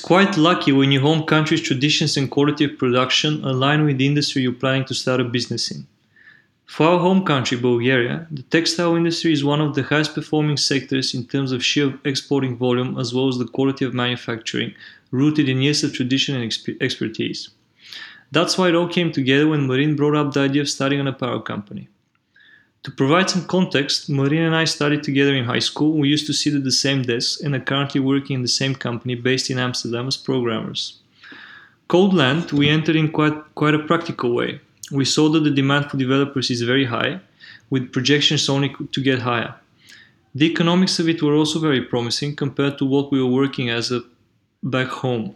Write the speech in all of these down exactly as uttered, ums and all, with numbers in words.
quite lucky when your home country's traditions and quality of production align with the industry you're planning to start a business in. For our home country, Bulgaria, the textile industry is one of the highest performing sectors in terms of sheer exporting volume as well as the quality of manufacturing, rooted in years of tradition and exp- expertise. That's why it all came together when Marin brought up the idea of starting an apparel company. To provide some context, Marin and I studied together in high school. We used to sit at the same desk and are currently working in the same company based in Amsterdam as programmers. Cold Land, we entered in quite, quite a practical way. We saw that the demand for developers is very high, with projections only to get higher. The economics of it were also very promising compared to what we were working as a back home.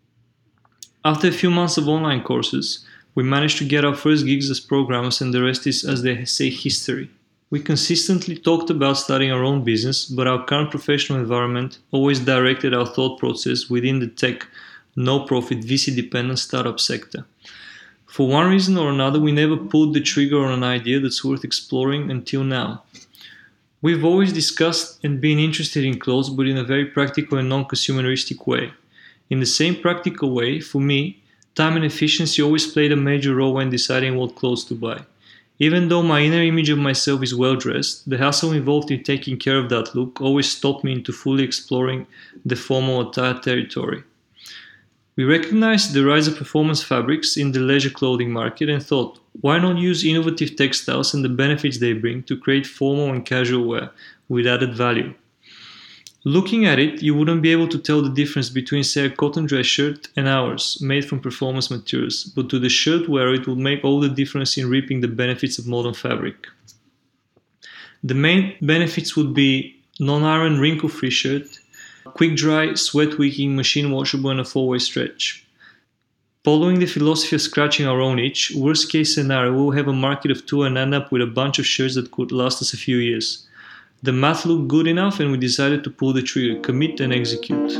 After a few months of online courses, we managed to get our first gigs as programmers, and the rest is, as they say, history. We consistently talked about starting our own business, but our current professional environment always directed our thought process within the tech, no-profit, V C-dependent startup sector. For one reason or another, we never pulled the trigger on an idea that's worth exploring until now. We've always discussed and been interested in clothes, but in a very practical and non-consumeristic way. In the same practical way, for me, time and efficiency always played a major role when deciding what clothes to buy. Even though my inner image of myself is well-dressed, the hassle involved in taking care of that look always stopped me into fully exploring the formal attire territory. We recognized the rise of performance fabrics in the leisure clothing market and thought, why not use innovative textiles and the benefits they bring to create formal and casual wear with added value? Looking at it, you wouldn't be able to tell the difference between, say, a cotton dress shirt and ours, made from performance materials, but to the shirt wearer it would make all the difference in reaping the benefits of modern fabric. The main benefits would be non-iron, wrinkle-free shirt, quick dry, sweat wicking, machine washable, and a four-way stretch. Following the philosophy of scratching our own itch, worst case scenario, we'll have a market of two and end up with a bunch of shirts that could last us a few years. The math looked good enough and we decided to pull the trigger, commit and execute.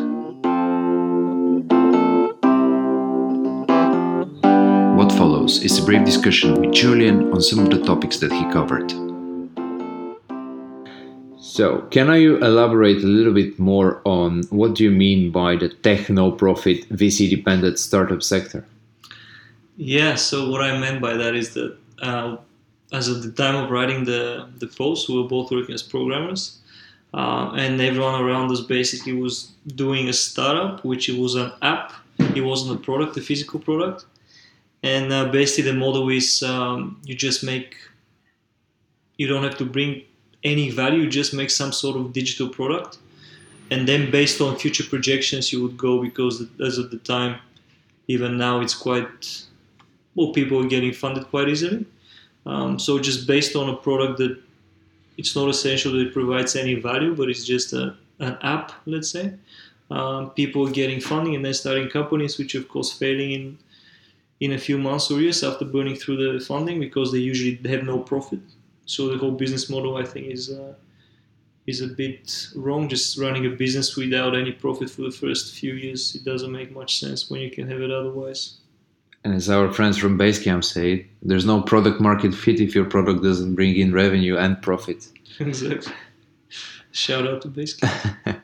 What follows is a brief discussion with Julian on some of the topics that he covered. So, can you elaborate a little bit more on what do you mean by the tech-no-profit, V C-dependent startup sector? Yeah, so what I meant by that is that uh, as of the time of writing the, the post, we were both working as programmers, uh, and everyone around us basically was doing a startup, which it was an app. It wasn't a product, a physical product. And uh, basically the model is um, you just make, you don't have to bring any value, you just make some sort of digital product. And then based on future projections, you would go, because as of the time, even now it's quite, well, people are getting funded quite easily. Um, so just based on a product that it's not essential that it provides any value, but it's just a, an app, let's say. Um, people are getting funding and then starting companies, which of course failing in in a few months or years after burning through the funding, because they usually have no profit. So the whole business model, I think, is uh, is a bit wrong. Just running a business without any profit for the first few years, it doesn't make much sense when you can have it otherwise. And as our friends from Basecamp say, there's no product market fit if your product doesn't bring in revenue and profit. Exactly. Shout out to Basecamp.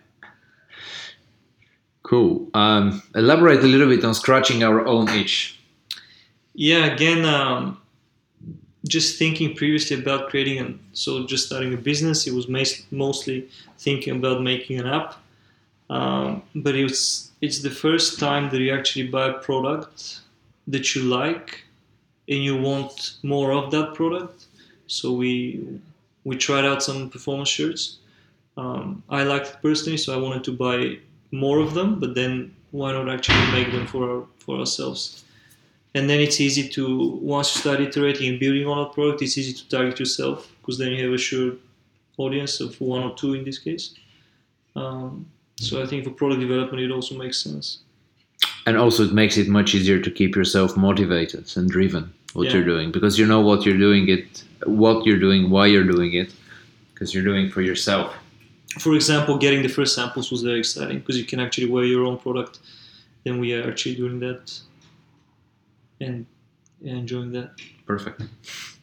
Cool. Um, elaborate a little bit on scratching our own itch. Yeah, again, um, just thinking previously about creating, an, so just starting a business, it was mas- mostly thinking about making an app. Um, but it was, it's the first time that you actually buy a product that you like and you want more of that product. So we we tried out some performance shirts. Um, I liked it personally, so I wanted to buy more of them, but then why not actually make them for our, for ourselves? And then it's easy to, once you start iterating and building on that product, it's easy to target yourself, because then you have a sure audience of one or two in this case. Um, so I think for product development, it also makes sense. And also it makes it much easier to keep yourself motivated and driven what Yeah. you're doing, because you know what you're doing it, what you're doing, why you're doing it, because you're doing it for yourself. For example, getting the first samples was very exciting, because you can actually wear your own product. Then we are actually doing that and enjoying that. Perfect.